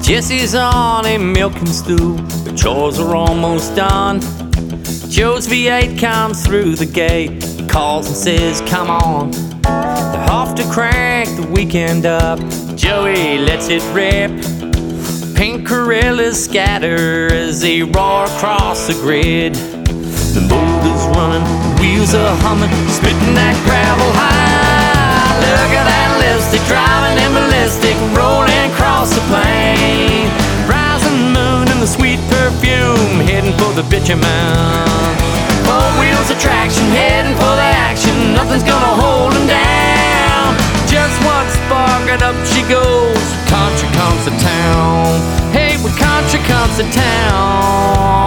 Jesse's on a milking stool, the chores are almost done. Joe's V8 comes through the gate, calls and says, come on. They're off to crank the weekend up. Joey lets it rip. Pink gorillas scatter as they roar across the grid. The motor's running, the wheels are humming, spitting that gravel high. Look at that lipstick driving in ballistic, rolling across the plain. Rising moon and the sweet perfume, heading for the bitumen. Four wheels of traction, heading for the action, nothing's gonna hold them down. Just one spark and up she goes, country comes to town. Hey, when country comes to town.